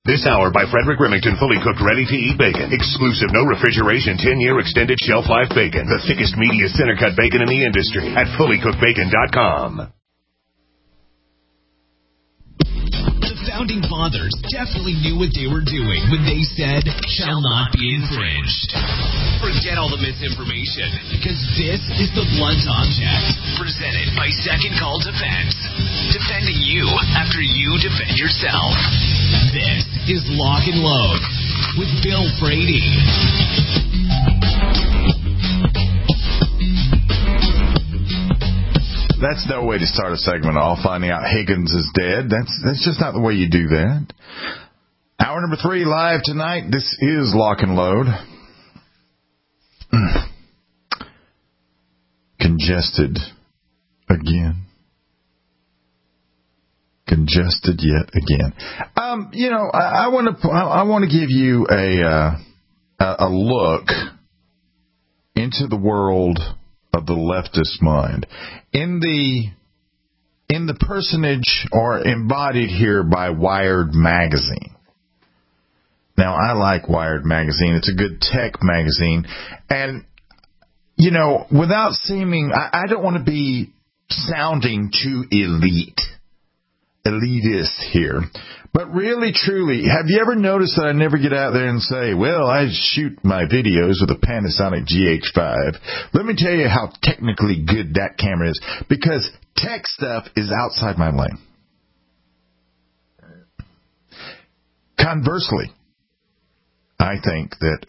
This hour by Frederick Remington, fully cooked, ready-to-eat bacon. Exclusive, no refrigeration, 10-year extended shelf life bacon. The thickest, meatiest center-cut bacon in the industry at fullycookedbacon.com. Founding fathers definitely knew what they were doing when they said, shall not be infringed. Forget all the misinformation, because this is the Blunt Object, presented by Second Call Defense. Defending you after you defend yourself. This is Lock and Load with Bill Frady. That's no way to start a segment off, finding out Higgins is dead. That's just not the way you do that. Hour number 3 live tonight. This is Lock and Load. Congested again. Congested yet again. I want to give you a look into the world of the leftist mind. In the personage or embodied here by Wired magazine. Now, I like Wired magazine. It's a good tech magazine. And, without seeming, I don't want to be sounding too elitist here. But really, truly, have you ever noticed that I never get out there and say, well, I shoot my videos with a Panasonic GH5. Let me tell you how technically good that camera is. Because tech stuff is outside my lane. Conversely, I think that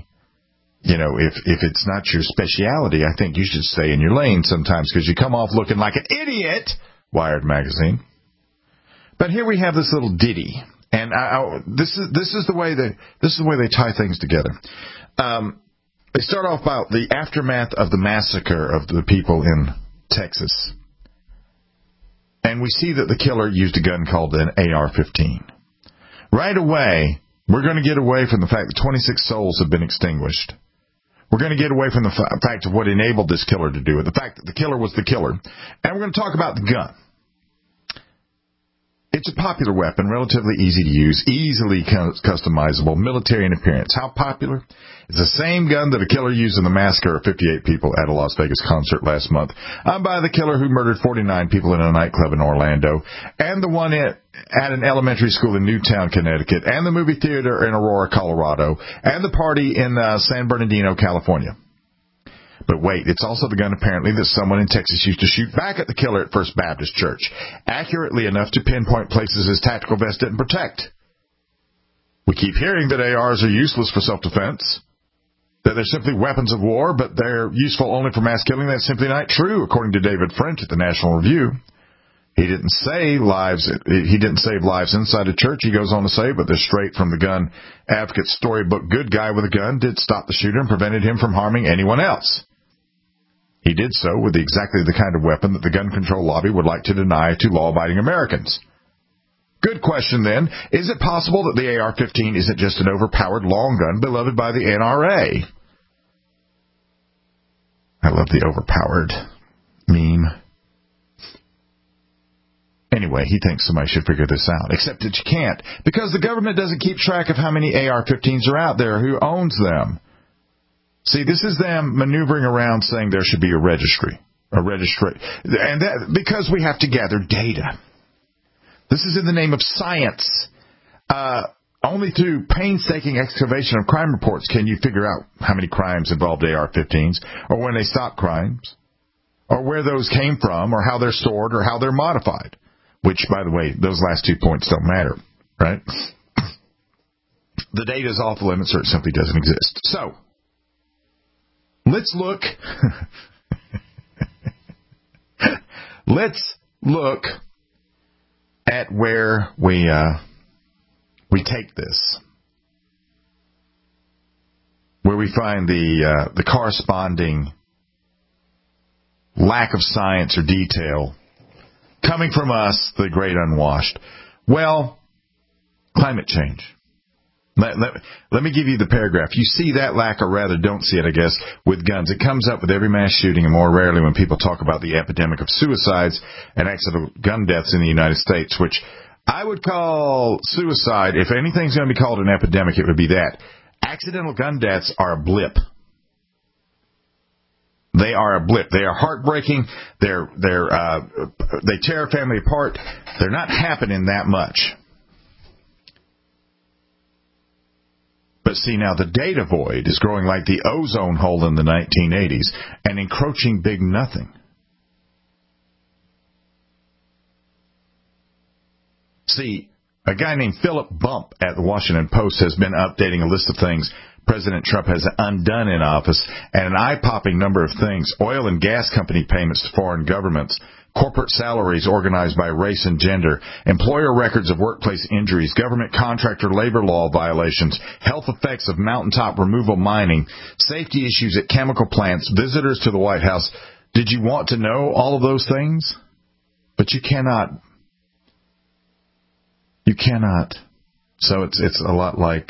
if it's not your speciality, I think you should stay in your lane sometimes because you come off looking like an idiot, Wired magazine. But here we have this little ditty, and this is the way they tie things together. They start off about the aftermath of the massacre of the people in Texas, and we see that the killer used a gun called an AR-15. Right away, we're going to get away from the fact that 26 souls have been extinguished. We're going to get away from the fact of what enabled this killer to do it, the fact that the killer was the killer, and we're going to talk about the gun. It's a popular weapon, relatively easy to use, easily customizable, military in appearance. How popular? It's the same gun that a killer used in the massacre of 58 people at a Las Vegas concert last month. I'm by the killer who murdered 49 people in a nightclub in Orlando, and the one at an elementary school in Newtown, Connecticut, and the movie theater in Aurora, Colorado, and the party in San Bernardino, California. But wait, it's also the gun apparently that someone in Texas used to shoot back at the killer at First Baptist Church, accurately enough to pinpoint places his tactical vest didn't protect. We keep hearing that ARs are useless for self-defense, that they're simply weapons of war, but they're useful only for mass killing. That's simply not true, according to David French at the National Review. He didn't save lives inside a church, he goes on to say, but the straight from the gun advocate storybook good guy with a gun did stop the shooter and prevented him from harming anyone else. He did so with exactly the kind of weapon that the gun control lobby would like to deny to law-abiding Americans. Good question, then. Is it possible that the AR-15 isn't just an overpowered long gun beloved by the NRA? I love the overpowered meme. Anyway, he thinks somebody should figure this out, except that you can't, because the government doesn't keep track of how many AR-15s are out there, who owns them. See, this is them maneuvering around saying there should be a registry, and that because we have to gather data. This is in the name of science. Only through painstaking excavation of crime reports can you figure out how many crimes involved AR-15s, or when they stopped crimes, or where those came from, or how they're stored, or how they're modified. Which, by the way, those last 2 points don't matter, right? The data is off the limits, or it simply doesn't exist. So, let's look. Let's look at where we take this, where we find the corresponding lack of science or detail coming from us, the great unwashed. Well, climate change. Let me give you the paragraph. You see that lack, or rather don't see it, I guess, with guns. It comes up with every mass shooting, and more rarely when people talk about the epidemic of suicides and accidental gun deaths in the United States, which I would call suicide, if anything's going to be called an epidemic, it would be that. Accidental gun deaths are a blip. They are a blip. They are heartbreaking. They tear a family apart. They're not happening that much. But see, now the data void is growing like the ozone hole in the 1980s and encroaching big nothing. See, a guy named Philip Bump at the Washington Post has been updating a list of things President Trump has undone in office, and an eye-popping number of things: oil and gas company payments to foreign governments, corporate salaries organized by race and gender, employer records of workplace injuries, government contractor labor law violations, health effects of mountaintop removal mining, safety issues at chemical plants, visitors to the White House. Did you want to know all of those things? But you cannot. You cannot. So it's a lot like...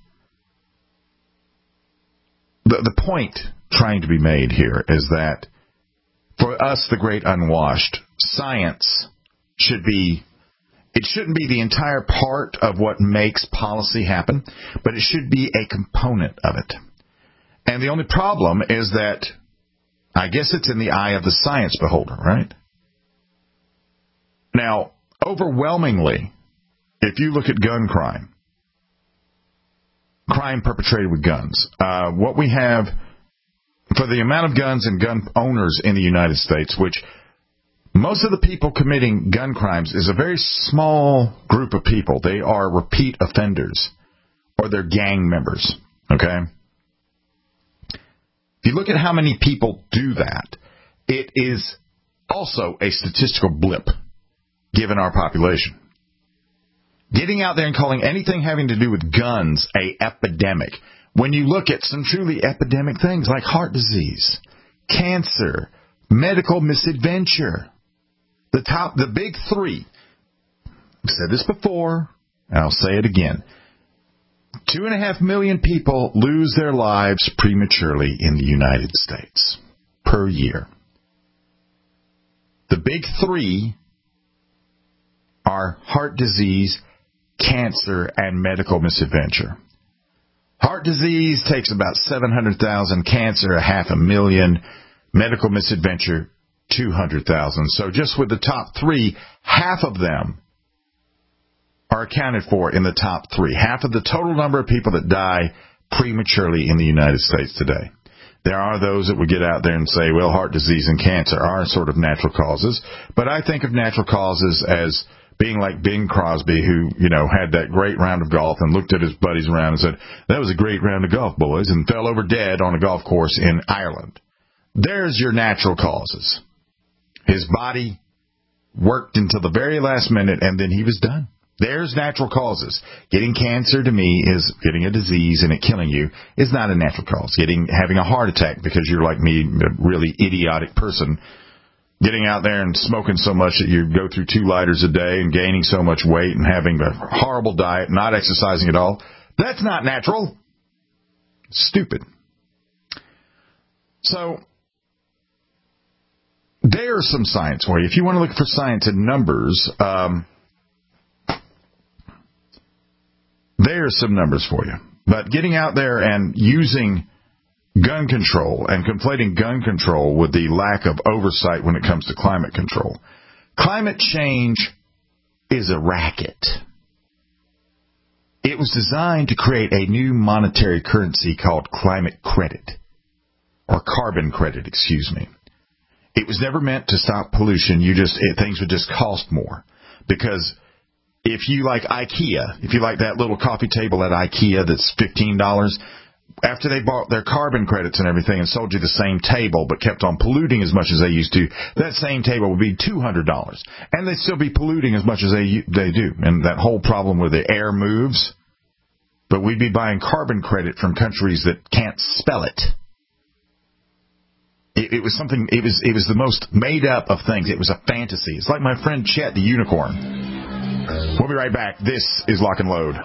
The point trying to be made here is that for us, the great unwashed, science shouldn't be the entire part of what makes policy happen, but it should be a component of it. And the only problem is that I guess it's in the eye of the science beholder, right? Now, overwhelmingly, if you look at gun crime perpetrated with guns, what we have for the amount of guns and gun owners in the United States, which most of the people committing gun crimes is a very small group of people. They are repeat offenders or they're gang members, okay? If you look at how many people do that, it is also a statistical blip given our population. Getting out there and calling anything having to do with guns a epidemic, when you look at some truly epidemic things like heart disease, cancer, medical misadventure, the big three. I've said this before, and I'll say it again. 2.5 million people lose their lives prematurely in the United States per year. The big three are heart disease, cancer, and medical misadventure. Heart disease takes about 700,000, cancer 500,000, medical misadventure 200,000. So just with the top three, half of them are accounted for in the top three. Half of the total number of people that die prematurely in the United States today. There are those that would get out there and say, well, heart disease and cancer are sort of natural causes. But I think of natural causes as being like Bing Crosby, who, had that great round of golf and looked at his buddies around and said, that was a great round of golf, boys, and fell over dead on a golf course in Ireland. There's your natural causes. His body worked until the very last minute, and then he was done. There's natural causes. Getting cancer, to me, is getting a disease and it killing you is not a natural cause. Having a heart attack because you're like me, a really idiotic person, getting out there and smoking so much that you go through 2 lighters a day and gaining so much weight and having a horrible diet, not exercising at all, that's not natural. Stupid. So, there's some science for you. If you want to look for science in numbers, there's some numbers for you. But getting out there and using gun control and conflating gun control with the lack of oversight when it comes to climate control. Climate change is a racket. It was designed to create a new monetary currency called climate credit, or carbon credit, excuse me. It was never meant to stop pollution. Things would just cost more. Because if you like IKEA, if you like that little coffee table at IKEA that's $15, after they bought their carbon credits and everything and sold you the same table but kept on polluting as much as they used to, that same table would be $200. And they'd still be polluting as much as they do. And that whole problem where the air moves, but we'd be buying carbon credit from countries that can't spell it. It was something, it was the most made up of things. It was a fantasy. It's like my friend Chet the Unicorn. We'll be right back. This is Lock and Load.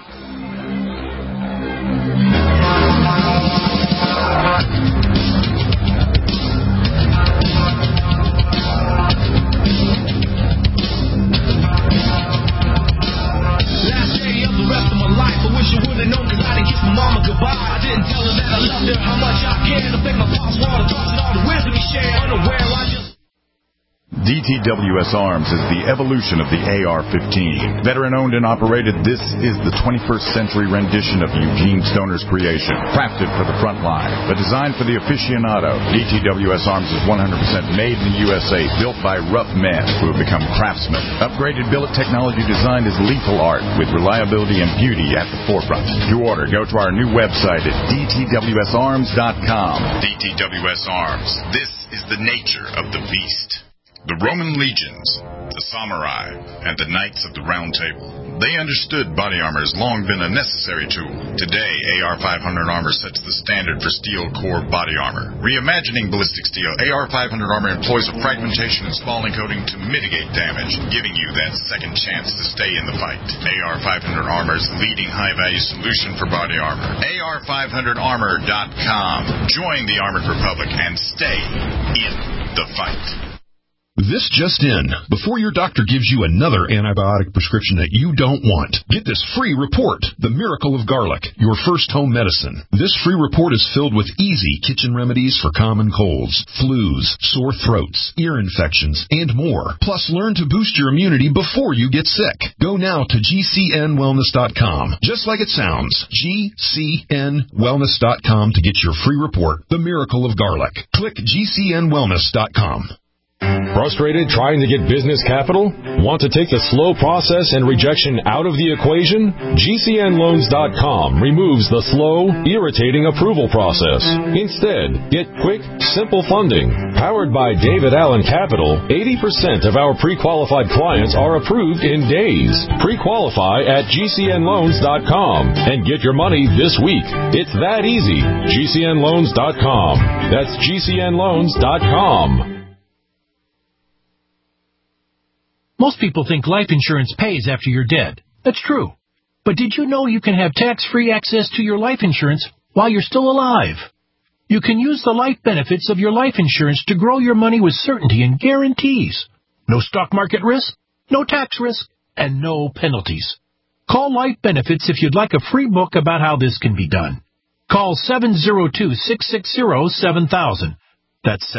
DTWS Arms is the evolution of the AR-15. Veteran-owned and operated, this is the 21st century rendition of Eugene Stoner's creation. Crafted for the front line, but designed for the aficionado. DTWS Arms is 100% made in the USA, built by rough men who have become craftsmen. Upgraded billet technology designed as lethal art, with reliability and beauty at the forefront. To order, go to our new website at DTWSArms.com. DTWS Arms. This is the nature of the beast. The Roman legions, the samurai, and the knights of the Round Table. They understood body armor has long been a necessary tool. Today, AR-500 armor sets the standard for steel core body armor. Reimagining ballistic steel, AR-500 armor employs a fragmentation and spalling coating to mitigate damage, giving you that second chance to stay in the fight. AR-500 armor is the leading high-value solution for body armor. AR500armor.com. Join the Armored Republic and stay in the fight. This just in. Before your doctor gives you another antibiotic prescription that you don't want, get this free report, The Miracle of Garlic, your first home medicine. This free report is filled with easy kitchen remedies for common colds, flus, sore throats, ear infections, and more. Plus, learn to boost your immunity before you get sick. Go now to GCNwellness.com. Just like it sounds, GCNwellness.com to get your free report, The Miracle of Garlic. Click GCNwellness.com. Frustrated trying to get business capital? Want to take the slow process and rejection out of the equation? GCNloans.com removes the slow, irritating approval process. Instead, get quick, simple funding. Powered by David Allen Capital, 80% of our pre-qualified clients are approved in days. Pre-qualify at GCNloans.com and get your money this week. It's that easy. GCNloans.com. That's GCNloans.com. Most people think life insurance pays after you're dead. That's true. But did you know you can have tax-free access to your life insurance while you're still alive? You can use the life benefits of your life insurance to grow your money with certainty and guarantees. No stock market risk, no tax risk, and no penalties. Call Life Benefits if you'd like a free book about how this can be done. Call 702-660-7000. That's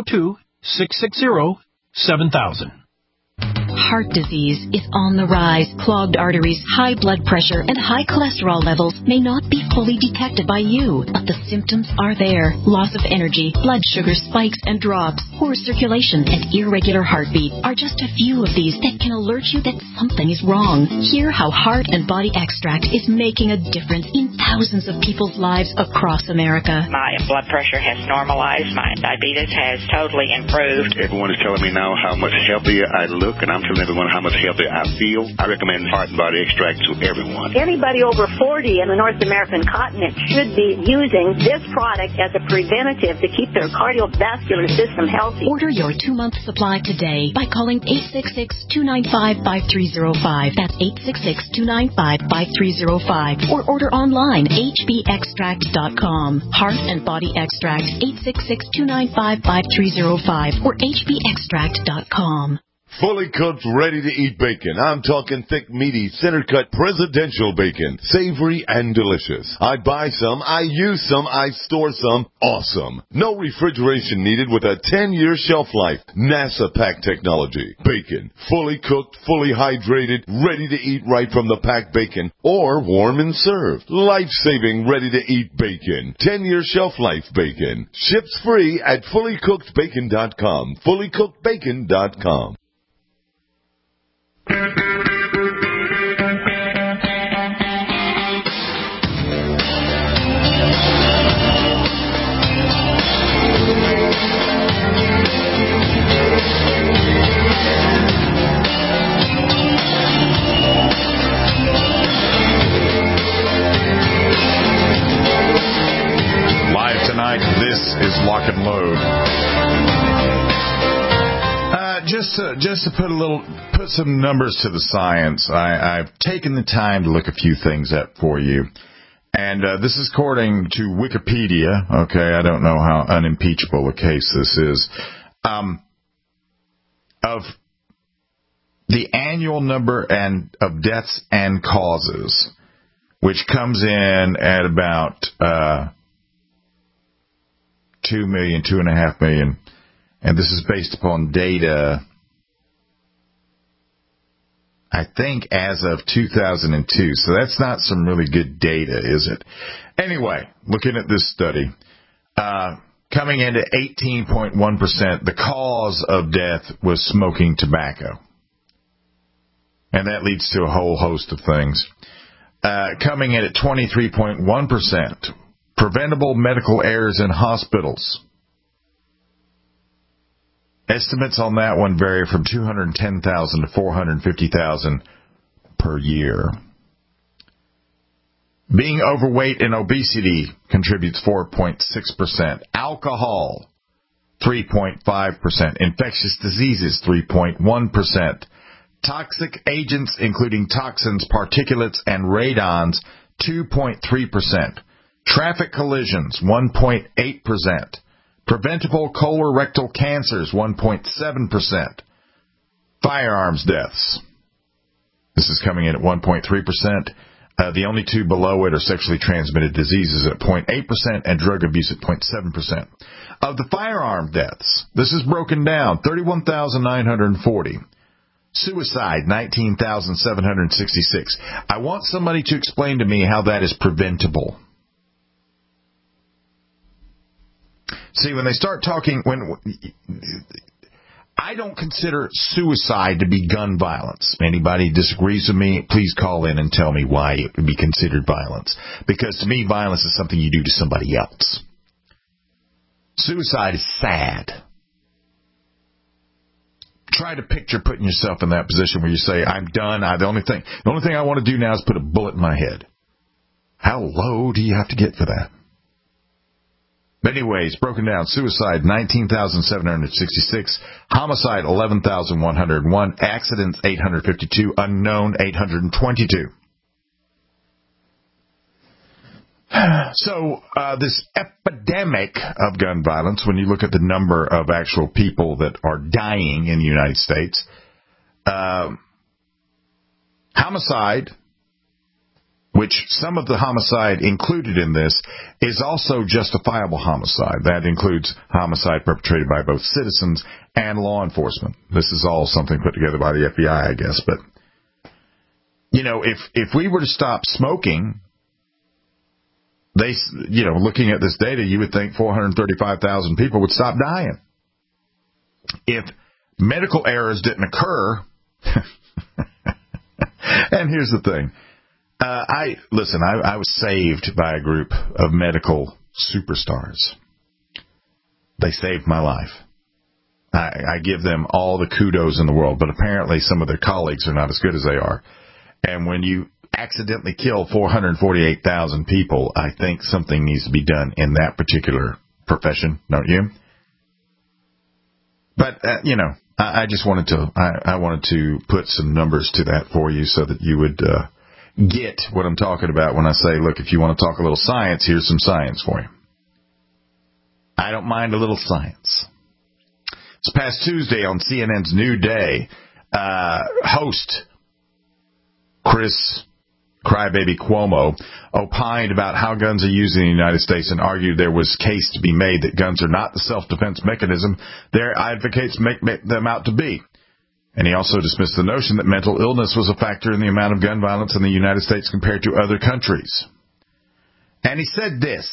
702-660-7000. Heart disease is on the rise. Clogged arteries, high blood pressure, and high cholesterol levels may not be fully detected by you, but the symptoms are there. Loss of energy, blood sugar spikes and drops, poor circulation, and irregular heartbeat are just a few of these that can alert you that something is wrong. Hear how Heart and Body Extract is making a difference in thousands of people's lives across America. My blood pressure has normalized. My diabetes has totally improved. Everyone is telling me now how much healthier I look, and I'm telling everyone how much healthier I feel. I recommend Heart and Body Extract to everyone. Anybody over 40 in the North American continent should be using this product as a preventative to keep their cardiovascular system healthy. Order your 2-month supply today by calling 866-295-5305. That's 866-295-5305. Or order online, hbextract.com. Heart and Body Extract, 866-295-5305 or hbextract.com. Fully cooked, ready-to-eat bacon. I'm talking thick, meaty, center-cut presidential bacon. Savory and delicious. I buy some, I use some, I store some. Awesome. No refrigeration needed with a 10-year shelf life. NASA pack technology. Bacon. Fully cooked, fully hydrated, ready to eat right from the packed bacon or warm and served. Life-saving, ready-to-eat bacon. 10-year shelf life bacon. Ships free at fullycookedbacon.com. Fullycookedbacon.com. Live tonight, this is Lock and Load. Just to put some numbers to the science, I've taken the time to look a few things up for you. And this is according to Wikipedia. Okay, I don't know how unimpeachable a case this is. Of the annual number of deaths and causes, which comes in at about 2.5 million. And this is based upon data I think, as of 2002. So that's not some really good data, is it? Anyway, looking at this study, coming in at 18.1%, the cause of death was smoking tobacco. And that leads to a whole host of things. Coming in at 23.1%, preventable medical errors in hospitals. Estimates on that one vary from 210,000 to 450,000 per year. Being overweight and obesity contributes 4.6%. Alcohol, 3.5%. Infectious diseases, 3.1%. Toxic agents, including toxins, particulates, and radones, 2.3%. Traffic collisions, 1.8%. Preventable colorectal cancers, 1.7%. Firearms deaths. This is coming in at 1.3%. The only two below it are sexually transmitted diseases at 0.8% and drug abuse at 0.7%. Of the firearm deaths, this is broken down, 31,940. Suicide, 19,766. I want somebody to explain to me how that is preventable. See, when they start talking, I don't consider suicide to be gun violence. Anybody disagrees with me, please call in and tell me why it would be considered violence. Because to me, violence is something you do to somebody else. Suicide is sad. Try to picture putting yourself in that position where you say, I'm done. The only thing I want to do now is put a bullet in my head. How low do you have to get for that? But anyways, broken down, suicide, 19,766, homicide, 11,101, accidents, 852, unknown, 822. So this epidemic of gun violence, when you look at the number of actual people that are dying in the United States, homicide, which some of the homicide included in this is also justifiable homicide. That includes homicide perpetrated by both citizens and law enforcement. This is all something put together by the FBI, I guess. But, if we were to stop smoking, looking at this data, you would think 435,000 people would stop dying. If medical errors didn't occur, and here's the thing. I was saved by a group of medical superstars. They saved my life. I give them all the kudos in the world, but apparently some of their colleagues are not as good as they are. And when you accidentally kill 448,000 people, I think something needs to be done in that particular profession, don't you? But, I just wanted to put some numbers to that for you so that you would get what I'm talking about when I say, look, if you want to talk a little science, here's some science for you. I don't mind a little science. This past Tuesday on CNN's New Day, host Chris Crybaby Cuomo opined about how guns are used in the United States and argued there was case to be made that guns are not the self-defense mechanism their advocates make them out to be. And he also dismissed the notion that mental illness was a factor in the amount of gun violence in the United States compared to other countries. And he said this: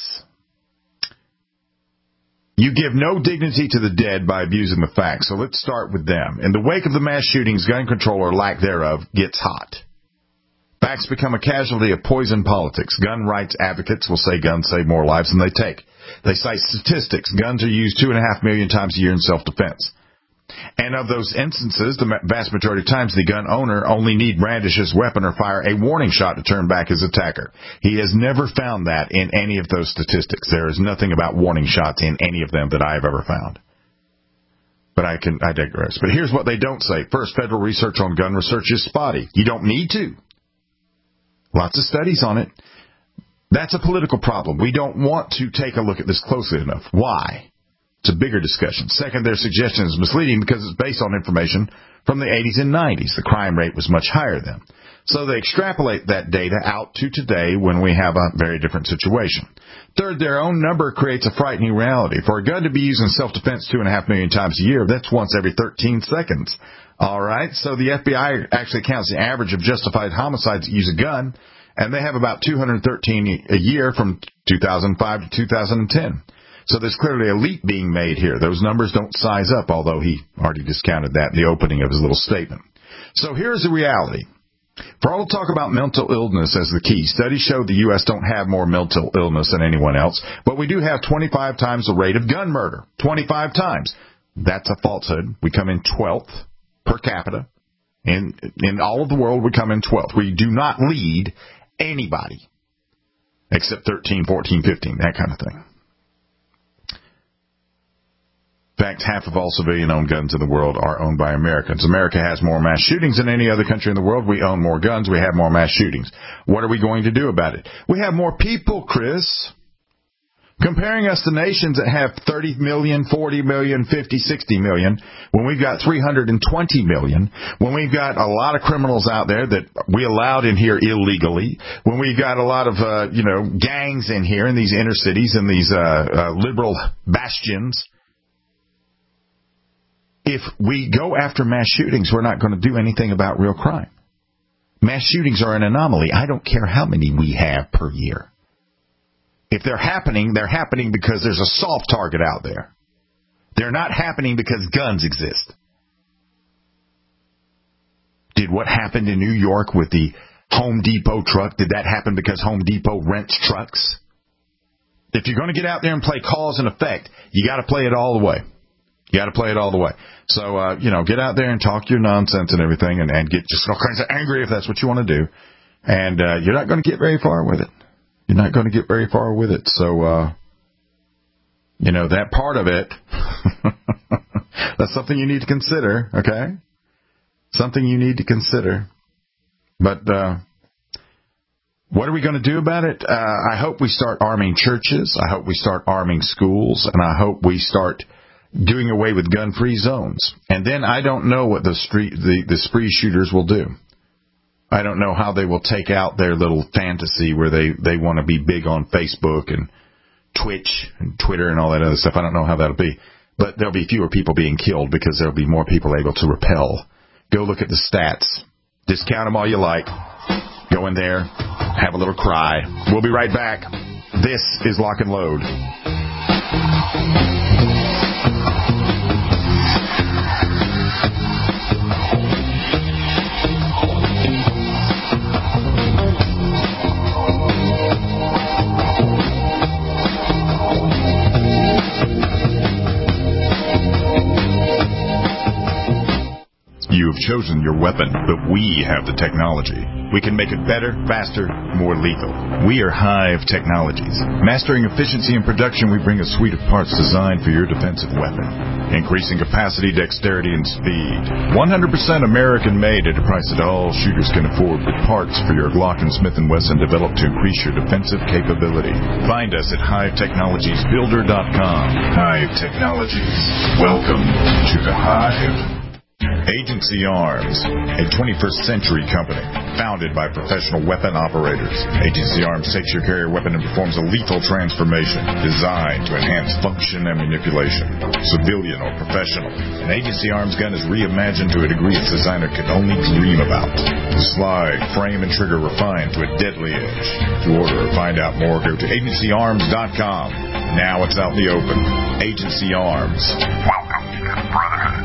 you give no dignity to the dead by abusing the facts. So let's start with them. In the wake of the mass shootings, gun control or lack thereof gets hot. Facts become a casualty of poison politics. Gun rights advocates will say guns save more lives than they take. They cite statistics. Guns are used 2.5 million times a year in self-defense. And of those instances, the vast majority of times, the gun owner only need brandish his weapon or fire a warning shot to turn back his attacker. He has never found that in any of those statistics. There is nothing about warning shots in any of them that I have ever found. But I digress. But here's what they don't say. First, federal research on gun research is spotty. You don't need to. Lots of studies on it. That's a political problem. We don't want to take a look at this closely enough. Why? It's a bigger discussion. Second, their suggestion is misleading because it's based on information from the 80s and 90s. The crime rate was much higher then. So they extrapolate that data out to today when we have a very different situation. Third, their own number creates a frightening reality. For a gun to be used in self-defense 2.5 million times a year, that's once every 13 seconds. All right, so the FBI actually counts the average of justified homicides that use a gun, and they have about 213 a year from 2005 to 2010. So there's clearly a leap being made here. Those numbers don't size up, although he already discounted that in the opening of his little statement. So here's the reality. For all the talk about mental illness as the key, studies show the U.S. don't have more mental illness than anyone else, but we do have 25 times the rate of gun murder. 25 times. That's a falsehood. We come in 12th per capita. In all of the world, we come in 12th. We do not lead anybody except 13, 14, 15, that kind of thing. In fact, half of all civilian-owned guns in the world are owned by Americans. America has more mass shootings than any other country in the world. We own more guns. We have more mass shootings. What are we going to do about it? We have more people, Chris. Comparing us to nations that have 30 million, 40 million, 50, 60 million, when we've got 320 million, when we've got a lot of criminals out there that we allowed in here illegally, when we've got a lot of, gangs in here in these inner cities and these liberal bastions. If we go after mass shootings, we're not going to do anything about real crime. Mass shootings are an anomaly. I don't care how many we have per year. If they're happening because there's a soft target out there. They're not happening because guns exist. Did what happened in New York with the Home Depot truck, did that happen because Home Depot rents trucks? If you're going to get out there and play cause and effect, you got to play it all the way. You got to play it all the way. So, get out there and talk your nonsense and everything and get just all kinds of angry if that's what you want to do. And you're not going to get very far with it. You're not going to get very far with it. So, that part of it, that's something you need to consider, okay? Something you need to consider. But what are we going to do about it? I hope we start arming churches. I hope we start arming schools. And I hope we start doing away with gun-free zones. And then I don't know what the spree shooters will do. I don't know how they will take out their little fantasy where they want to be big on Facebook and Twitch and Twitter and all that other stuff. I don't know how that'll be. But there'll be fewer people being killed because there'll be more people able to repel. Go look at the stats. Discount them all you like. Go in there. Have a little cry. We'll be right back. This is Lock and Load. You have chosen your weapon, but we have the technology. We can make it better, faster, more lethal. We are Hive Technologies. Mastering efficiency and production, we bring a suite of parts designed for your defensive weapon. Increasing capacity, dexterity, and speed. 100% American-made at a price that all shooters can afford, with parts for your Glock and Smith & Wesson developed to increase your defensive capability. Find us at HiveTechnologiesBuilder.com. Hive Technologies. Welcome to the Hive. Agency Arms, a 21st century company, founded by professional weapon operators. Agency Arms takes your carrier weapon and performs a lethal transformation designed to enhance function and manipulation, civilian or professional. An Agency Arms gun is reimagined to a degree its designer could only dream about. The slide, frame, and trigger refined to a deadly edge. To order or find out more, go to agencyarms.com. Now it's out in the open. Agency Arms. Welcome to the Brotherhood.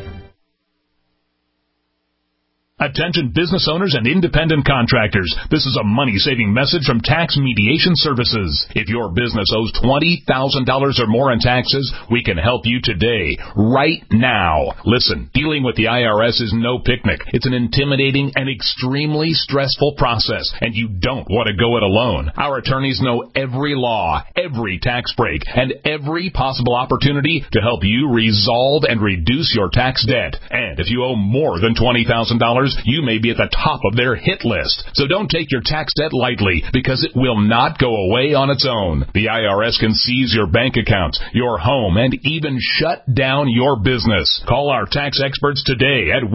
Attention business owners and independent contractors. This is a money-saving message from Tax Mediation Services. If your business owes $20,000 or more in taxes, we can help you today, right now. Listen, dealing with the IRS is no picnic. It's an intimidating and extremely stressful process, and you don't want to go it alone. Our attorneys know every law, every tax break, and every possible opportunity to help you resolve and reduce your tax debt. And if you owe more than $20,000, customers, you may be at the top of their hit list. So don't take your tax debt lightly, because it will not go away on its own. The IRS can seize your bank accounts, your home, and even shut down your business. Call our tax experts today at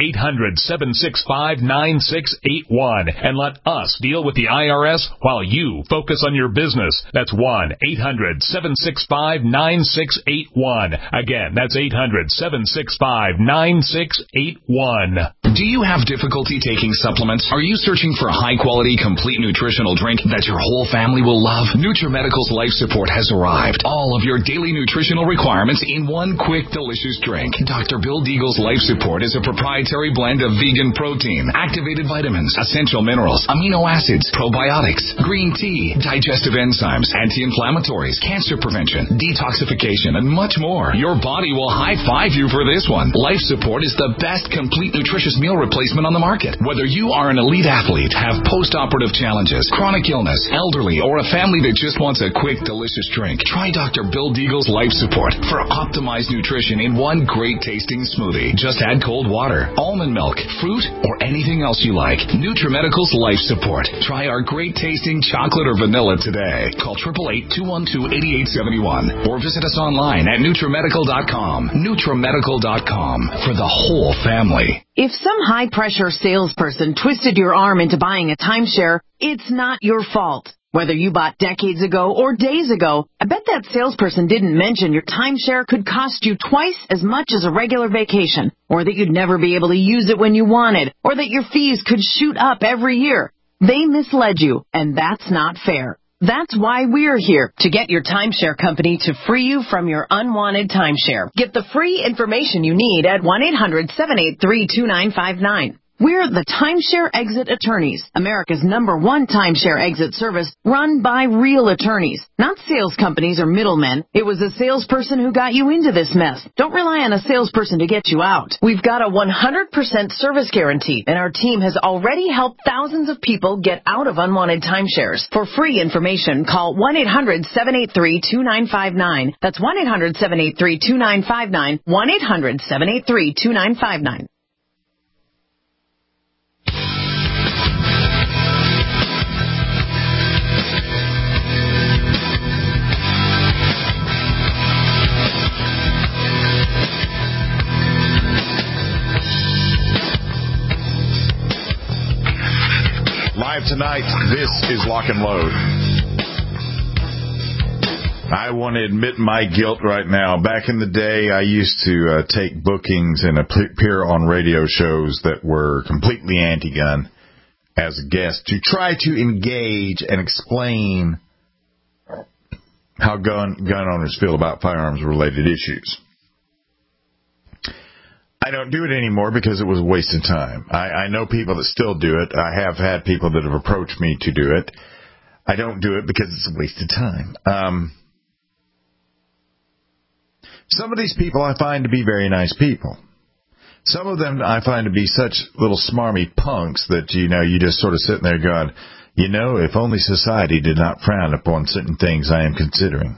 1-800-765-9681 and let us deal with the IRS while you focus on your business. That's 1-800-765-9681. Again, that's 800-765-9681. Do you have difficulty taking supplements? Are you searching for a high-quality, complete nutritional drink that your whole family will love? NutriMedical's Life Support has arrived. All of your daily nutritional requirements in one quick, delicious drink. Dr. Bill Deagle's Life Support is a proprietary blend of vegan protein, activated vitamins, essential minerals, amino acids, probiotics, green tea, digestive enzymes, anti-inflammatories, cancer prevention, detoxification, and much more. Your body will high-five you for this one. Life Support is the best complete nutritious meal replacement on the market. Whether you are an elite athlete, have post-operative challenges, chronic illness, elderly, or a family that just wants a quick, delicious drink, try Dr. Bill Deagle's Life Support for optimized nutrition in one great-tasting smoothie. Just add cold water, almond milk, fruit, or anything else you like. NutriMedical's Life Support. Try our great-tasting chocolate or vanilla today. Call 888-212-8871 or visit us online at NutriMedical.com. NutriMedical.com for the whole family. If some high-pressure salesperson twisted your arm into buying a timeshare, it's not your fault. Whether you bought decades ago or days ago, I bet that salesperson didn't mention your timeshare could cost you twice as much as a regular vacation, or that you'd never be able to use it when you wanted, or that your fees could shoot up every year. They misled you, and that's not fair. That's why we're here, to get your timeshare company to free you from your unwanted timeshare. Get the free information you need at 1-800-783-2959. We're the Timeshare Exit Attorneys, America's #1 timeshare exit service run by real attorneys, not sales companies or middlemen. It was a salesperson who got you into this mess. Don't rely on a salesperson to get you out. We've got a 100% service guarantee, and our team has already helped thousands of people get out of unwanted timeshares. For free information, call 1-800-783-2959. That's 1-800-783-2959, 1-800-783-2959. Live tonight, this is Lock and Load. I want to admit my guilt right now. Back in the day, I used to take bookings and appear on radio shows that were completely anti-gun as a guest to try to engage and explain how gun owners feel about firearms-related issues. I don't do it anymore because it was a waste of time. I know people that still do it. I have had people that have approached me to do it. I don't do it because it's a waste of time. Some of these people I find to be very nice people. Some of them I find to be such little smarmy punks that, you just sort of sitting there going, if only society did not frown upon certain things I am considering.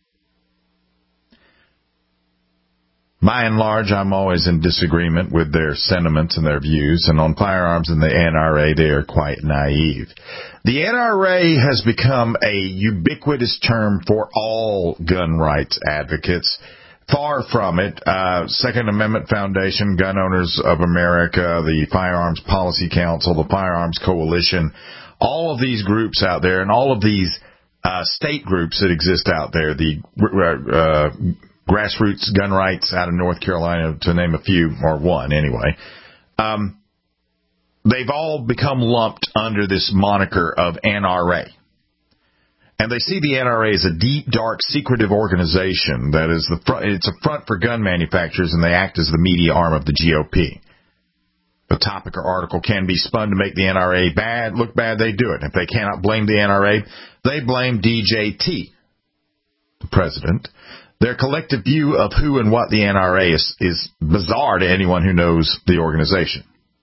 By and large, I'm always in disagreement with their sentiments and their views, and on firearms and the NRA, they are quite naive. The NRA has become a ubiquitous term for all gun rights advocates. Far from it. Second Amendment Foundation, Gun Owners of America, the Firearms Policy Council, the Firearms Coalition, all of these groups out there, and all of these state groups that exist out there, the grassroots gun rights out of North Carolina, to name a few, or one anyway. They've all become lumped under this moniker of NRA. And they see the NRA as a deep, dark, secretive organization that is it's a front for gun manufacturers, and they act as the media arm of the GOP. A topic or article can be spun to make the NRA look bad, they do it. If they cannot blame the NRA, they blame DJT, the president. Their collective view of who and what the NRA is bizarre to anyone who knows the organization.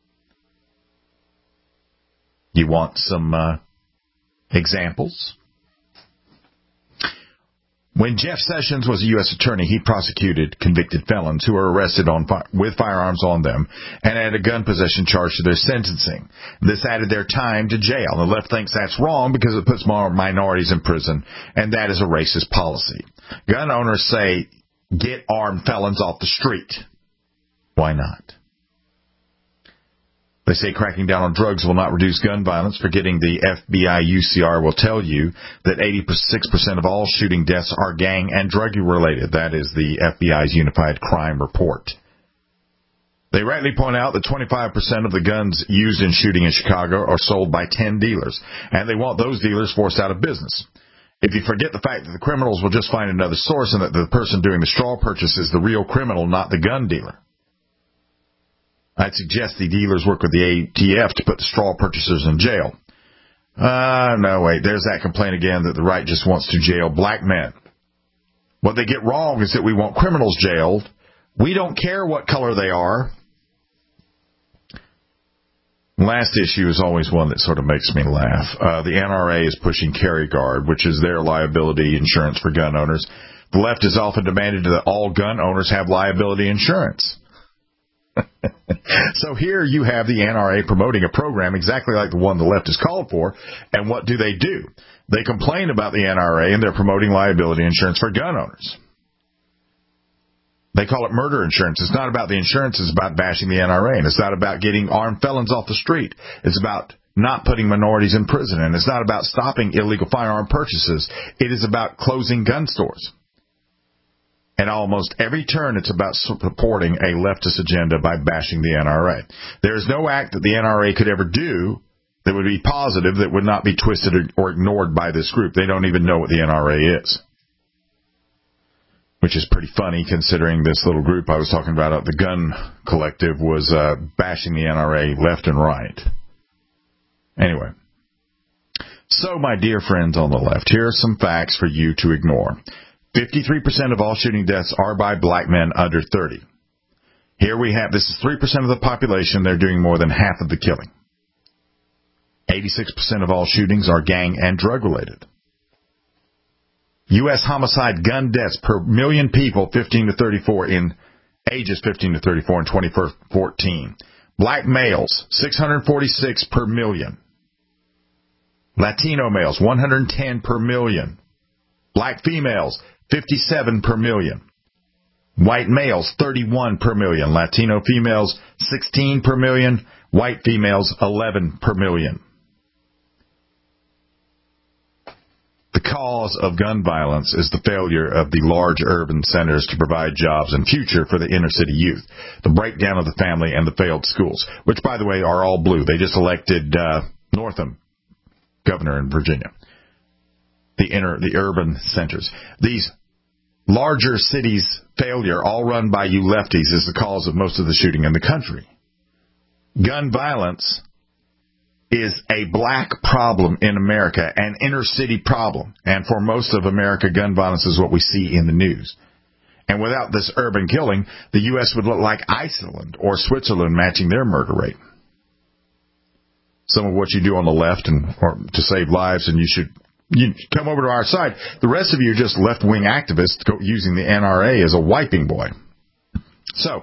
You want some examples? When Jeff Sessions was a U.S. attorney, he prosecuted convicted felons who were arrested with firearms on them and had a gun possession charge to their sentencing. This added their time to jail. The left thinks that's wrong because it puts more minorities in prison, and that is a racist policy. Gun owners say, get armed felons off the street. Why not? They say cracking down on drugs will not reduce gun violence. Forgetting the FBI UCR will tell you that 86% of all shooting deaths are gang and drug-related. That is the FBI's Unified Crime Report. They rightly point out that 25% of the guns used in shooting in Chicago are sold by 10 dealers, and they want those dealers forced out of business. If you forget the fact that the criminals will just find another source and that the person doing the straw purchase is the real criminal, not the gun dealer. I'd suggest the dealers work with the ATF to put the straw purchasers in jail. No, wait, there's that complaint again that the right just wants to jail black men. What they get wrong is that we want criminals jailed. We don't care what color they are. Last issue is always one that sort of makes me laugh. The NRA is pushing Carry Guard, which is their liability insurance for gun owners. The left has often demanded that all gun owners have liability insurance. So here you have the NRA promoting a program exactly like the one the left has called for, and what do? They complain about the NRA, and they're promoting liability insurance for gun owners. They call it murder insurance. It's not about the insurance, it's about bashing the NRA, and it's not about getting armed felons off the street. It's about not putting minorities in prison, and it's not about stopping illegal firearm purchases. It is about closing gun stores. And almost every turn, it's about supporting a leftist agenda by bashing the NRA. There is no act that the NRA could ever do that would be positive that would not be twisted or ignored by this group. They don't even know what the NRA is, which is pretty funny considering this little group I was talking about at the gun collective was bashing the NRA left and right. Anyway, so my dear friends on the left, here are some facts for you to ignore. 53% of all shooting deaths are by black men under 30. Here we have, this is 3% of the population. They're doing more than half of the killing. 86% of all shootings are gang and drug related. U.S. homicide gun deaths per million people 15 to 34 in ages 15 to 34 in 2014. Black males, 646 per million. Latino males, 110 per million. Black females, 57 per million. White males, 31 per million. Latino females, 16 per million. White females, 11 per million. The cause of gun violence is the failure of the large urban centers to provide jobs and future for the inner city youth. The breakdown of the family and the failed schools, which, by the way, are all blue. They just elected Northam governor in Virginia. The urban centers. These larger cities' failure, all run by you lefties, is the cause of most of the shooting in the country. Gun violence is a black problem in America, an inner city problem. And for most of America, gun violence is what we see in the news. And without this urban killing, the U.S. would look like Iceland or Switzerland matching their murder rate. Some of what you do on the left or to save lives, and you come over to our side. The rest of you are just left-wing activists using the NRA as a wiping boy. So,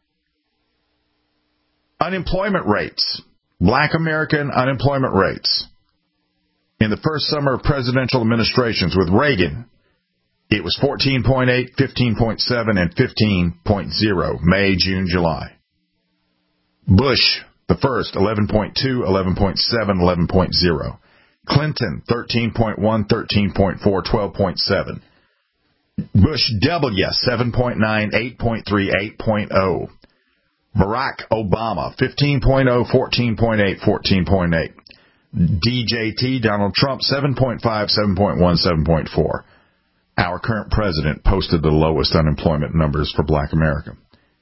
unemployment rates, black American unemployment rates. In the first summer of presidential administrations with Reagan, it was 14.8, 15.7, and 15.0, May, June, July. Bush, the first, 11.2, 11.7, 11.0. Clinton, 13.1, 13.4, 12.7. Bush W, 7.9, 8.3, 8.0. Barack Obama, 15.0, 14.8, 14.8. DJT, Donald Trump, 7.5, 7.1, 7.4. Our current president posted the lowest unemployment numbers for black America.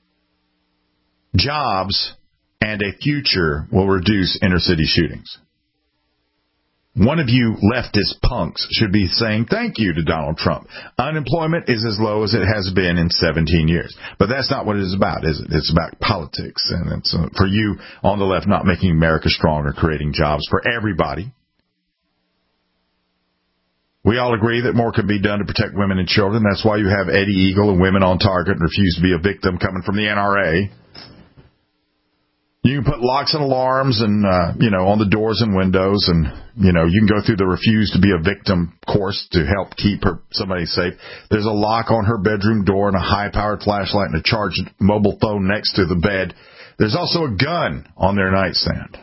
Jobs and a future will reduce inner city shootings. One of you leftist punks should be saying thank you to Donald Trump. Unemployment is as low as it has been in 17 years. But that's not what it is about, is it? It's about politics. And it's for you on the left not making America stronger, creating jobs for everybody. We all agree that more can be done to protect women and children. That's why you have Eddie Eagle and Women on Target and Refuse to be a Victim coming from the NRA. You can put locks and alarms and, on the doors and windows, and, you can go through the Refuse to be a Victim course to help keep somebody safe. There's a lock on her bedroom door and a high-powered flashlight and a charged mobile phone next to the bed. There's also a gun on their nightstand.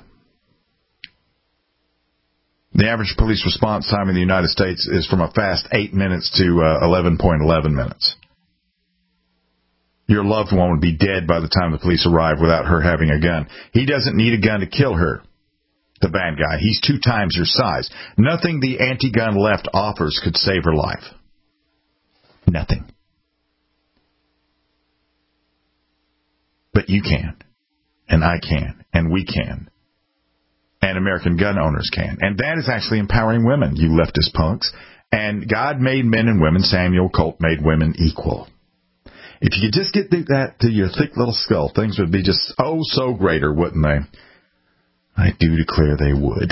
The average police response time in the United States is from a fast 8 minutes to 11.11 minutes. Your loved one would be dead by the time the police arrive without her having a gun. He doesn't need a gun to kill her, the bad guy. He's 2 times your size. Nothing the anti-gun left offers could save her life. Nothing. But you can, and I can, and we can, and American gun owners can. And that is actually empowering women, you leftist punks. And God made men and women. Samuel Colt made women equal. If you could just get that to your thick little skull, things would be just so greater, wouldn't they? I do declare they would.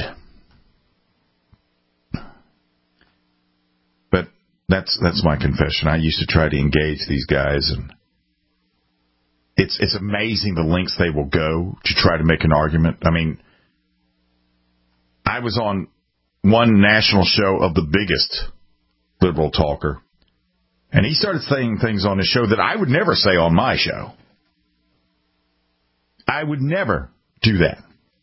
But that's my confession. I used to try to engage these guys, and it's amazing the lengths they will go to try to make an argument. I mean, I was on one national show of the biggest liberal talker, and he started saying things on his show that I would never say on my show. I would never do that.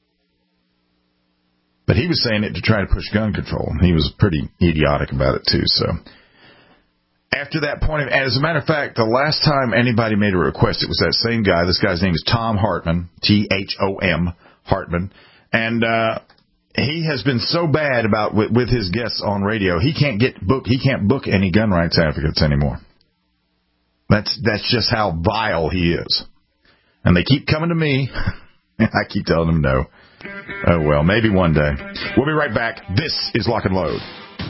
But he was saying it to try to push gun control, and he was pretty idiotic about it, too. So after that point, as a matter of fact, the last time anybody made a request, it was that same guy. This guy's name is Tom Hartman, Thom Hartman, and he has been so bad about with his guests on radio. He can't book any gun rights advocates anymore. That's just how vile he is. And they keep coming to me. I keep telling them no. Oh, well, maybe one day. We'll be right back. This is Lock and Load.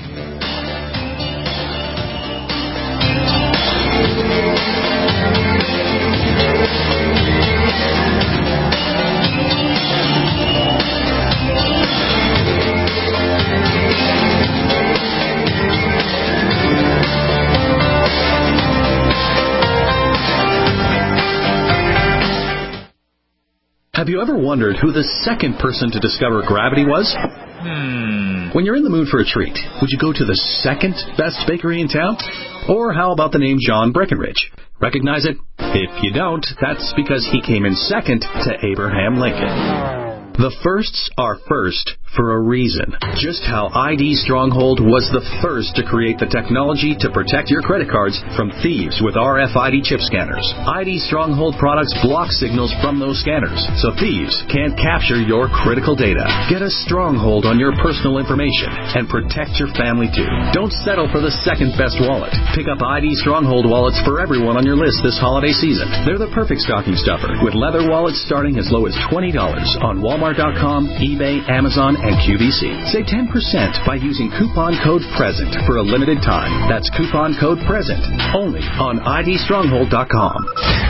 Have you ever wondered who the second person to discover gravity was? When you're in the mood for a treat, would you go to the second best bakery in town? Or how about the name John Breckenridge? Recognize it? If you don't, that's because he came in second to Abraham Lincoln. The firsts are first for a reason. Just how ID Stronghold was the first to create the technology to protect your credit cards from thieves with RFID chip scanners. ID Stronghold products block signals from those scanners, so thieves can't capture your critical data. Get a stronghold on your personal information and protect your family too. Don't settle for the second best wallet. Pick up ID Stronghold wallets for everyone on your list this holiday season. They're the perfect stocking stuffer, with leather wallets starting as low as $20 on Walmart.com, eBay, Amazon, and QVC. Save 10% by using coupon code PRESENT for a limited time. That's coupon code PRESENT only on IDStronghold.com.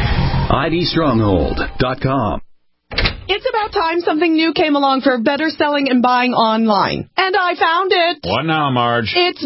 IDStronghold.com. It's about time something new came along for better selling and buying online. And I found it. What now, Marge? It's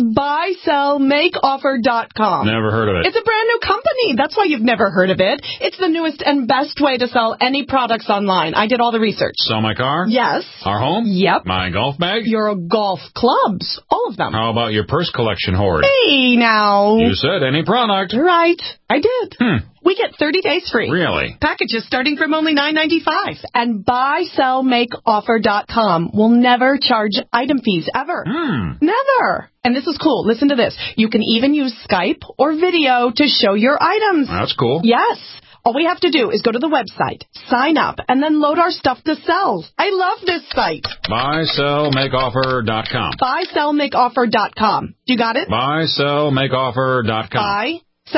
buysellmakeoffer.com. Never heard of it. It's a brand new company. That's why you've never heard of it. It's the newest and best way to sell any products online. I did all the research. Sell my car? Yes. Our home? Yep. My golf bag? Your golf clubs. All of them. How about your purse collection hoard? Hey, now. You said any product. Right. I did. We get 30 days free. Really? Packages starting from only $9.95. And buysellmakeoffer.com will never charge item fees ever. Never. And this is cool. Listen to this. You can even use Skype or video to show your items. That's cool. Yes. All we have to do is go to the website, sign up, and then load our stuff to sell. I love this site. Buysellmakeoffer.com. Buysellmakeoffer.com. You got it? Buysellmakeoffer.com.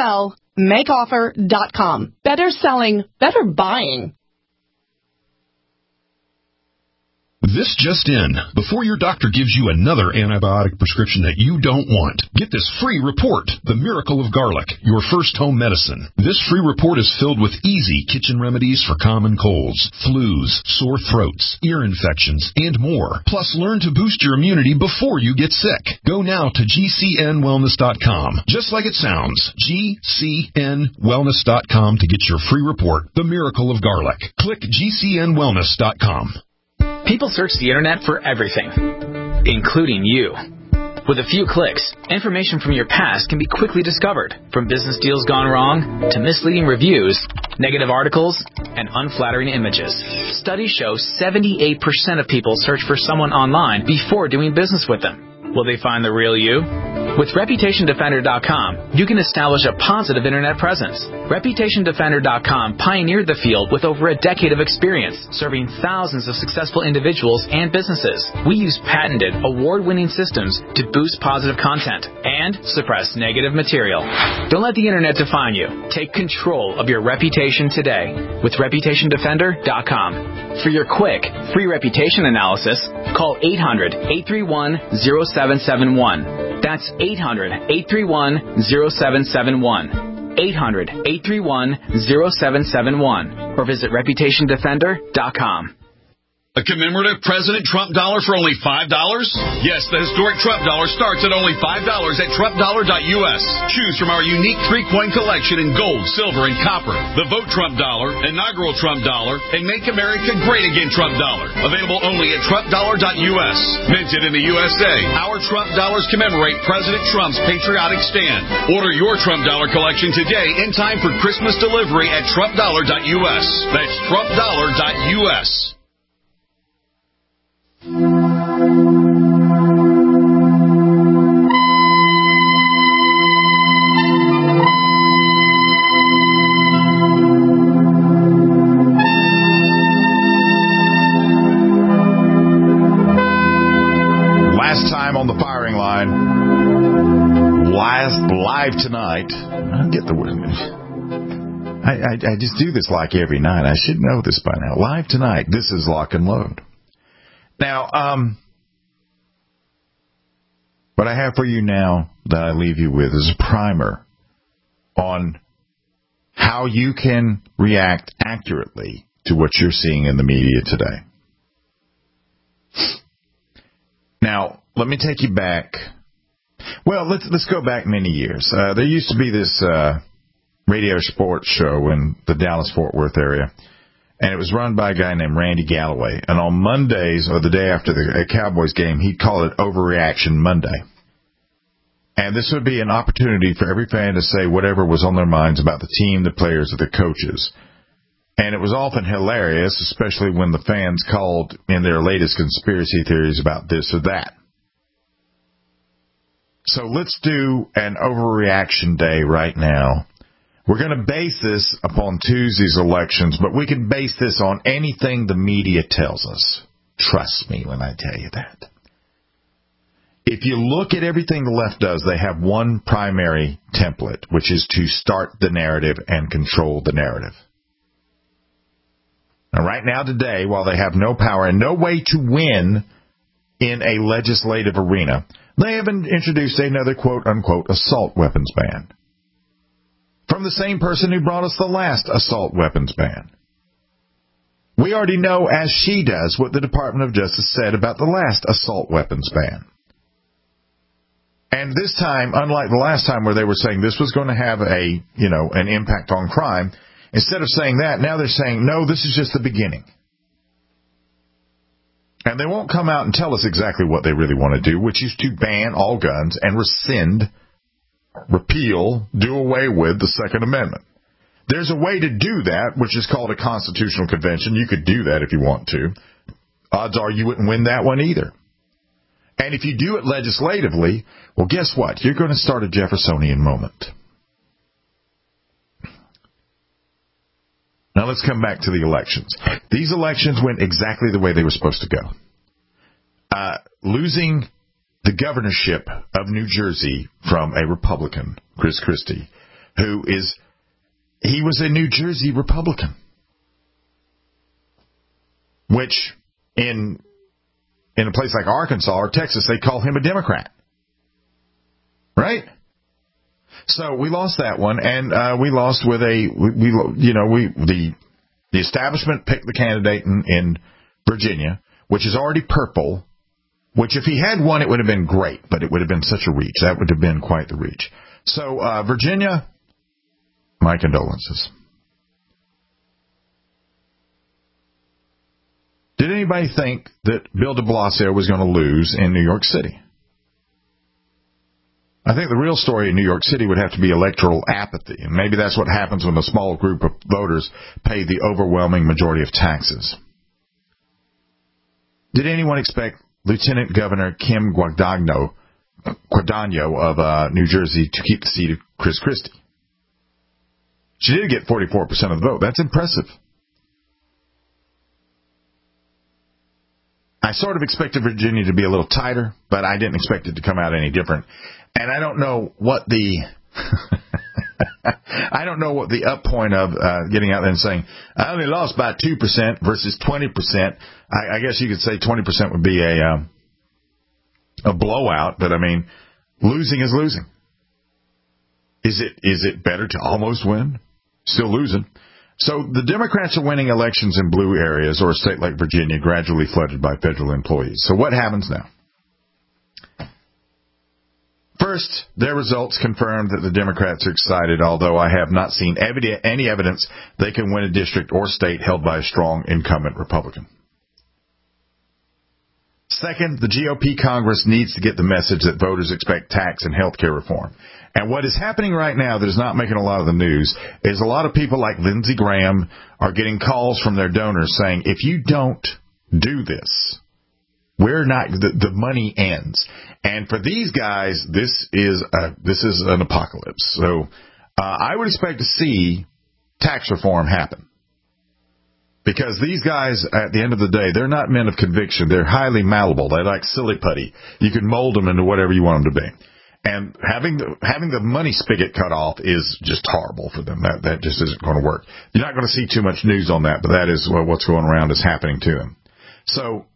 Buysellmakeoffer.com. Better selling, better buying. This just in. Before your doctor gives you another antibiotic prescription that you don't want, get this free report, The Miracle of Garlic, your first home medicine. This free report is filled with easy kitchen remedies for common colds, flus, sore throats, ear infections, and more. Plus, learn to boost your immunity before you get sick. Go now to GCNwellness.com. Just like it sounds, GCNwellness.com to get your free report, The Miracle of Garlic. Click GCNwellness.com. People search the internet for everything, including you. With a few clicks, information from your past can be quickly discovered, from business deals gone wrong to misleading reviews, negative articles, and unflattering images. Studies show 78% of people search for someone online before doing business with them. Will they find the real you? With ReputationDefender.com, you can establish a positive internet presence. ReputationDefender.com pioneered the field with over a decade of experience, serving thousands of successful individuals and businesses. We use patented, award-winning systems to boost positive content and suppress negative material. Don't let the internet define you. Take control of your reputation today with ReputationDefender.com. For your quick, free reputation analysis, call 800-831-0771. That's 800-831-0771. 800-831-0771. Or visit ReputationDefender.com. A commemorative President Trump dollar for only $5? Yes, the historic Trump dollar starts at only $5 at TrumpDollar.us. Choose from our unique 3-coin collection in gold, silver, and copper. The Vote Trump dollar, inaugural Trump dollar, and Make America Great Again Trump dollar. Available only at TrumpDollar.us. Minted in the USA, our Trump dollars commemorate President Trump's patriotic stand. Order your Trump dollar collection today in time for Christmas delivery at TrumpDollar.us. That's TrumpDollar.us. Last time on the firing line, live tonight. I get the word. I just do this like every night. I should know this by now. Live tonight. This is Lock and Load. Now, what I have for you now that I leave you with is a primer on how you can react accurately to what you're seeing in the media today. Now, let me take you back. Well, let's go back many years. There used to be this radio sports show in the Dallas-Fort Worth area. And it was run by a guy named Randy Galloway. And on Mondays, or the day after the Cowboys game, he'd call it Overreaction Monday. And this would be an opportunity for every fan to say whatever was on their minds about the team, the players, or the coaches. And it was often hilarious, especially when the fans called in their latest conspiracy theories about this or that. So let's do an Overreaction Day right now. We're going to base this upon Tuesday's elections, but we can base this on anything the media tells us. Trust me when I tell you that. If you look at everything the left does, they have one primary template, which is to start the narrative and control the narrative. Now, right now today, while they have no power and no way to win in a legislative arena, they have introduced another quote-unquote assault weapons ban. From the same person who brought us the last assault weapons ban. We already know, as she does, what the Department of Justice said about the last assault weapons ban. And this time, unlike the last time where they were saying this was going to have an impact on crime, instead of saying that, now they're saying, no, this is just the beginning. And they won't come out and tell us exactly what they really want to do, which is to ban all guns and repeal, do away with the Second Amendment. There's a way to do that, which is called a constitutional convention. You could do that if you want to. Odds are you wouldn't win that one either. And if you do it legislatively, well, guess what? You're going to start a Jeffersonian moment. Now let's come back to the elections. These elections went exactly the way they were supposed to go. Losing the governorship of New Jersey from a Republican, Chris Christie, he was a New Jersey Republican, which in in a place like Arkansas or Texas, they call him a Democrat. Right? So we lost that one, and we lost with the establishment picked the candidate in Virginia, which is already purple, which if he had won, it would have been great, but it would have been such a reach. That would have been quite the reach. So, Virginia, my condolences. Did anybody think that Bill de Blasio was going to lose in New York City? I think the real story in New York City would have to be electoral apathy, and maybe that's what happens when a small group of voters pay the overwhelming majority of taxes. Did anyone expect Lieutenant Governor Kim Guadagno of New Jersey to keep the seat of Chris Christie? She did get 44% of the vote. That's impressive. I sort of expected Virginia to be a little tighter, but I didn't expect it to come out any different. And I don't know what the up point of getting out there and saying I only lost by 2% versus 20%. I guess you could say 20% would be a blowout, but I mean, losing is losing. Is it better to almost win? Still losing. So the Democrats are winning elections in blue areas or a state like Virginia gradually flooded by federal employees. So what happens now? First, their results confirm that the Democrats are excited, although I have not seen any evidence they can win a district or state held by a strong incumbent Republican. Second, the GOP Congress needs to get the message that voters expect tax and health care reform. And what is happening right now that is not making a lot of the news is a lot of people like Lindsey Graham are getting calls from their donors saying, if you don't do this, the money ends. And for these guys, this is an apocalypse. So I would expect to see tax reform happen. Because these guys, at the end of the day, they're not men of conviction. They're highly malleable. They're like silly putty. You can mold them into whatever you want them to be. And having the money spigot cut off is just horrible for them. That just isn't going to work. You're not going to see too much news on that, but that is what's going around is happening to them. So,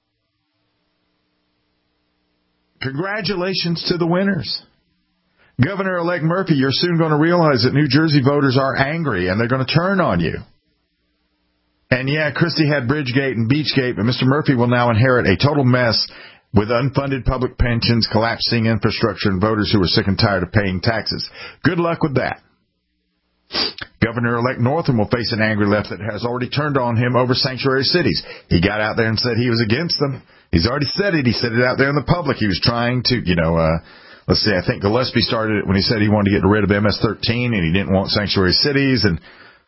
congratulations to the winners. Governor-elect Murphy, you're soon going to realize that New Jersey voters are angry and they're going to turn on you. And yeah, Christie had Bridgegate and Beachgate, but Mr. Murphy will now inherit a total mess with unfunded public pensions, collapsing infrastructure, and voters who are sick and tired of paying taxes. Good luck with that. Governor-elect Northam will face an angry left that has already turned on him over sanctuary cities. He got out there and said he was against them. He's already said it. He said it out there in the public. He was trying to, let's see, I think Gillespie started it when he said he wanted to get rid of MS-13 and he didn't want sanctuary cities, and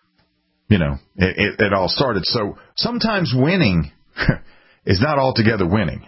it all started. So sometimes winning is not altogether winning.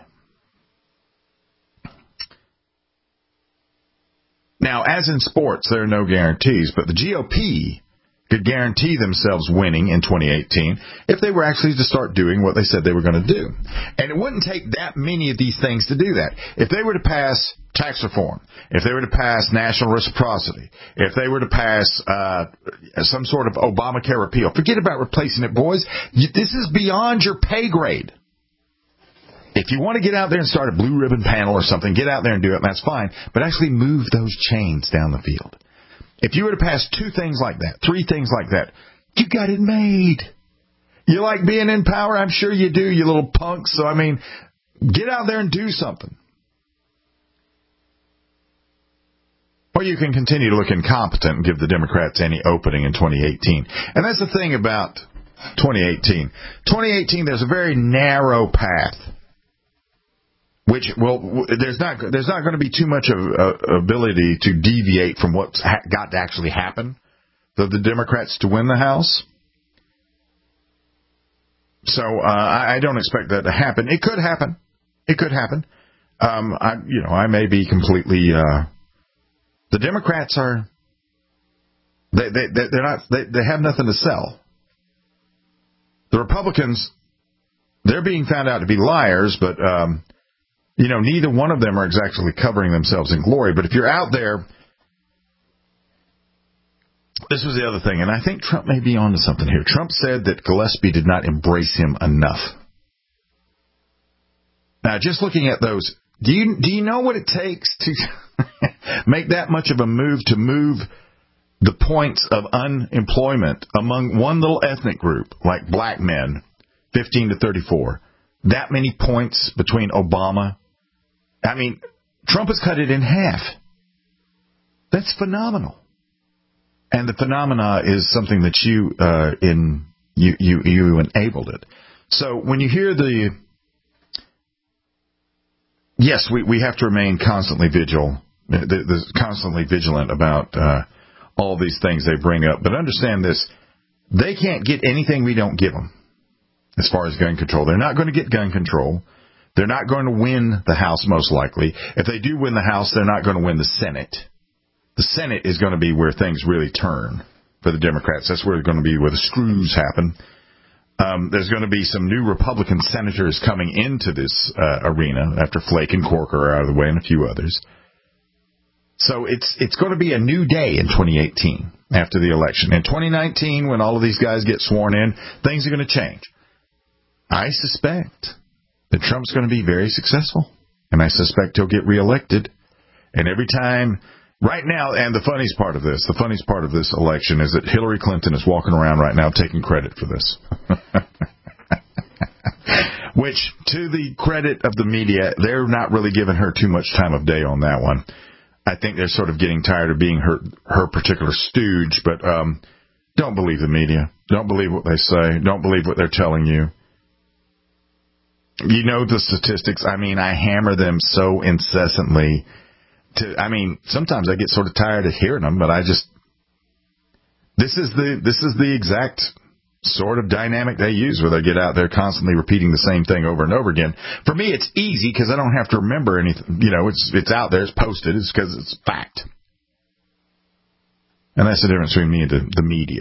Now, as in sports, there are no guarantees, but the GOP could guarantee themselves winning in 2018 if they were actually to start doing what they said they were going to do. And it wouldn't take that many of these things to do that. If they were to pass tax reform, if they were to pass national reciprocity, if they were to pass some sort of Obamacare repeal, forget about replacing it, boys. This is beyond your pay grade. If you want to get out there and start a blue ribbon panel or something, get out there and do it, and that's fine. But actually move those chains down the field. If you were to pass 2 things like that, 3 things like that, you got it made. You like being in power? I'm sure you do, you little punks. So, get out there and do something. Or you can continue to look incompetent and give the Democrats any opening in 2018. And that's the thing about 2018. 2018, there's a very narrow path. There's not going to be too much of ability to deviate from what's got to actually happen for the Democrats to win the House. So I don't expect that to happen. It could happen. It could happen. I may be completely. The Democrats are. They're not. They have nothing to sell. The Republicans, they're being found out to be liars, but. Neither one of them are exactly covering themselves in glory. But if you're out there, this was the other thing, and I think Trump may be onto something here. Trump said that Gillespie did not embrace him enough. Now, just looking at those, do you know what it takes to make that much of a move to move the points of unemployment among one little ethnic group, like black men, 15 to 34? That many points between Obama. I mean, Trump has cut it in half. That's phenomenal. And the phenomena is something that you enabled it. So when you hear yes, we have to remain constantly vigilant about all these things they bring up. But understand this, they can't get anything we don't give them as far as gun control. They're not going to get gun control. They're not going to win the House, most likely. If they do win the House, they're not going to win the Senate. The Senate is going to be where things really turn for the Democrats. That's where it's going to be where the screws happen. There's going to be some new Republican senators coming into this arena after Flake and Corker are out of the way and a few others. So it's going to be a new day in 2018 after the election. In 2019, when all of these guys get sworn in, things are going to change. I suspect that Trump's going to be very successful, and I suspect he'll get reelected. And every time, right now, and the funniest part of this election is that Hillary Clinton is walking around right now taking credit for this. Which, to the credit of the media, they're not really giving her too much time of day on that one. I think they're sort of getting tired of being her particular stooge, but don't believe the media. Don't believe what they say. Don't believe what they're telling you. You know the statistics. I mean, I hammer them so incessantly. Sometimes I get sort of tired of hearing them, but this is the exact sort of dynamic they use where they get out there constantly repeating the same thing over and over again. For me, it's easy because I don't have to remember anything. You know, it's out there, it's posted, it's because it's fact. And that's the difference between me and the media.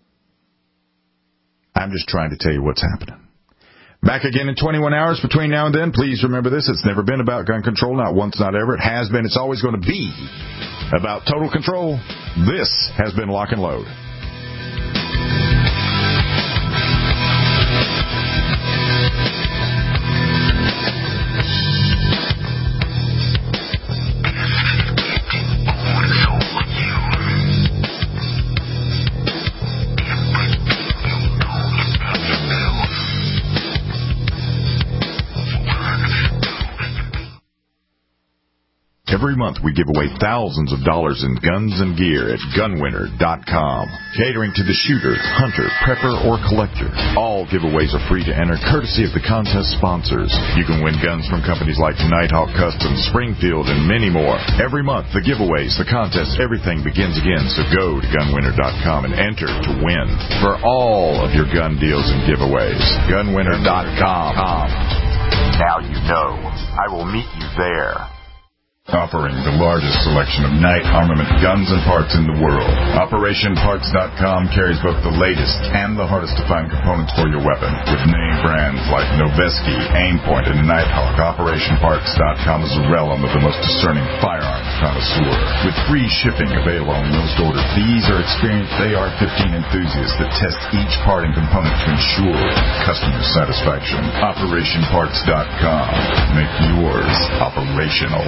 I'm just trying to tell you what's happening. Back again in 21 hours between now and then. Please remember this. It's never been about gun control. Not once, not ever. It has been. It's always going to be about total control. This has been Lock and Load. Every month we give away thousands of dollars in guns and gear at gunwinner.com. Catering to the shooter, hunter, prepper, or collector. All giveaways are free to enter, courtesy of the contest sponsors. You can win guns from companies like Nighthawk Customs, Springfield, and many more. Every month, the giveaways, the contests, everything begins again. So go to gunwinner.com and enter to win for all of your gun deals and giveaways. Gunwinner.com. Now you know. I will meet you there. Offering the largest selection of night armament guns and parts in the world. OperationParts.com carries both the latest and the hardest to find components for your weapon. With name brands like Noveske, Aimpoint, and Nighthawk, OperationParts.com is a realm of the most discerning firearms connoisseur. With free shipping available on most orders, these are experienced AR-15 enthusiasts that test each part and component to ensure customer satisfaction. OperationParts.com. Make yours operational.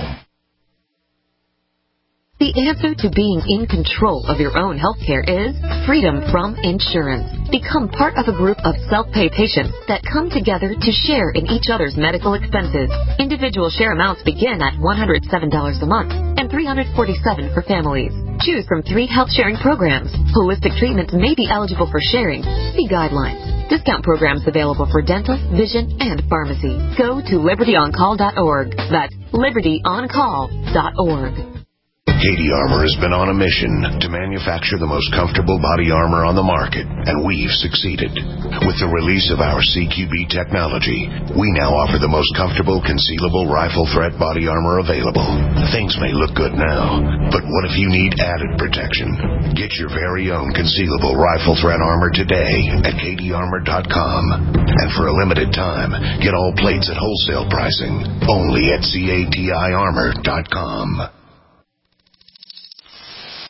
The answer to being in control of your own healthcare is freedom from insurance. Become part of a group of self-pay patients that come together to share in each other's medical expenses. Individual share amounts begin at $107 a month and $347 for families. Choose from 3 health sharing programs. Holistic treatments may be eligible for sharing. See guidelines. Discount programs available for dental, vision, and pharmacy. Go to libertyoncall.org. That's libertyoncall.org. Katie Armor has been on a mission to manufacture the most comfortable body armor on the market, and we've succeeded. With the release of our CQB technology, we now offer the most comfortable concealable rifle threat body armor available. Things may look good now, but what if you need added protection? Get your very own concealable rifle threat armor today at katiearmor.com. And for a limited time, get all plates at wholesale pricing only at CATIarmor.com.